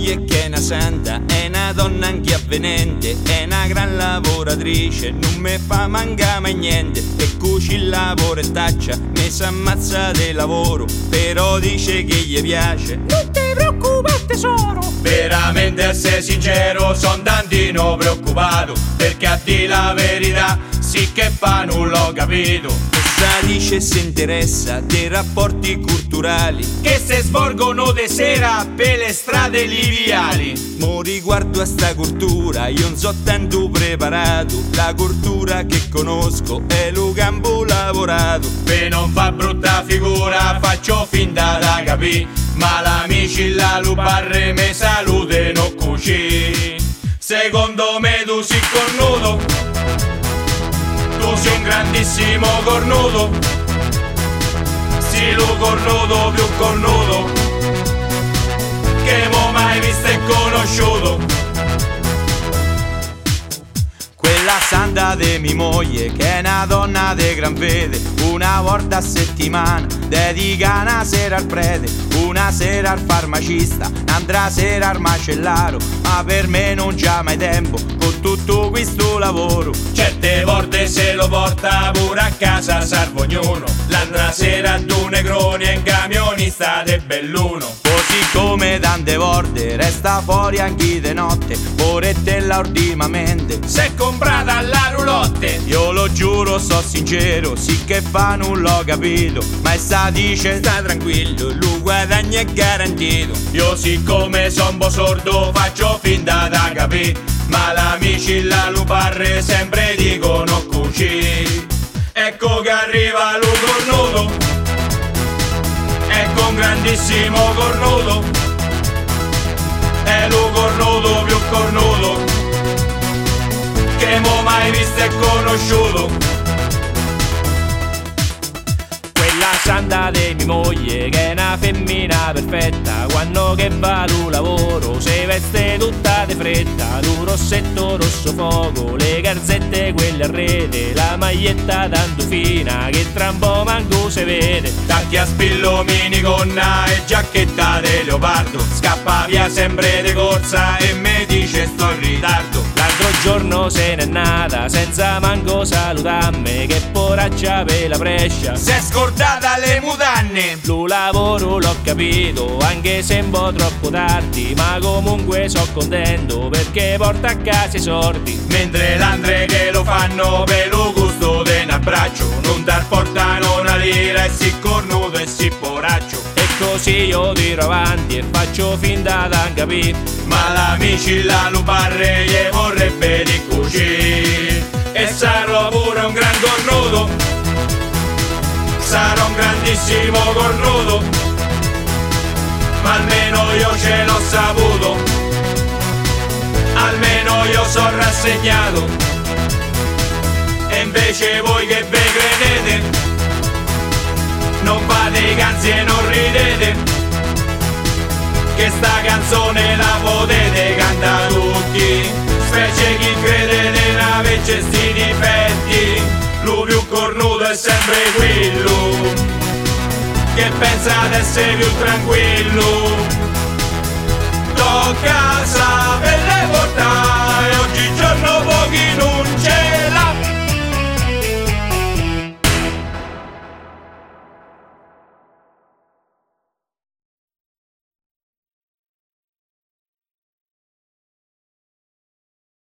moglie che è una santa, è una donna anche avvenente, è una gran lavoratrice, non me fa manca mai niente. E cuci il lavoro e taccia, mi s'ammazza del lavoro, però dice che gli piace. Non ti preoccupare tesoro, veramente a essere sincero son tantino preoccupato, perché a dire la verità sì che fa non l'ho capito. Essa dice se interessa dei rapporti culturali che se svolgono de sera per le strade e i viali. Mo riguardo a sta cultura io non so tanto preparato, la cultura che conosco è lo campo lavorato. Per non fa brutta figura faccio finta da capì, ma l'amici la luparre me salutano così. Secondo me tu sei cornuto, tu sei un grandissimo cornuto, sei lo cornuto più cornuto che mo mai visto e conosciuto. Quella santa de mia moglie che è una donna de gran fede, una volta a settimana dedica una sera al prete, una sera al farmacista, un'altra sera al macellaro, ma per me non c'ha mai tempo con tutto questo lavoro. Certe volte se lo porta pure a casa salvo ognuno, l'altra sera a due negroni e in camionista de belluno. Così come tante volte resta fuori anche di notte, porettella ultimamente s'è comprata alla roulotte. Io lo giuro, so sincero, sì che fa non l'ho capito, ma essa dice sta tranquillo, lo guadagno è garantito. Io siccome son un po' sordo faccio finta da capì, ma l'amici la luparre sempre dicono così. Ecco che arriva lo cornuto, ecco un grandissimo cornuto, è lo cornuto più cornuto che mo mai visto e conosciuto. quella santa di mia moglie che è una femmina perfetta, quando che va al lavoro si veste tutta di fretta, un rossetto rosso fuoco, le garzette quelle a rete, la maglietta tanto fina che tra un po' manco si vede. Tanti a spillo minigonna e giacchetta di leopardo, scappa via sempre di corsa e mi dice sto in ritardo. L'altro giorno se n'è nata senza manco salutarmi, che poraccia per la Brescia s'è scordata le mutanne. Lo lavoro l'ho capito, anche se un po' troppo tardi, ma comunque so contento perché porta a casa i sordi. Mentre l'andre che lo fanno per lo gusto de un abbraccio, non dar portano una lira e si cornuto e si poraccio. E così io tiro avanti e faccio finta da capire, ma l'amici la luparre gli vorrebbe di così. E sarò pure un gran cornuto, sarò un grandissimo cornuto, ma almeno io ce l'ho saputo, almeno io sono rassegnato. E invece voi che ve credete, non fate canzi e non ridete, che sta canzone la potete cantare tutti, specie chi crede di avere sti difetti. Lo più cornuto è sempre quello che pensa di essere più tranquillo. Tocca sapere portare oggigiorno pochi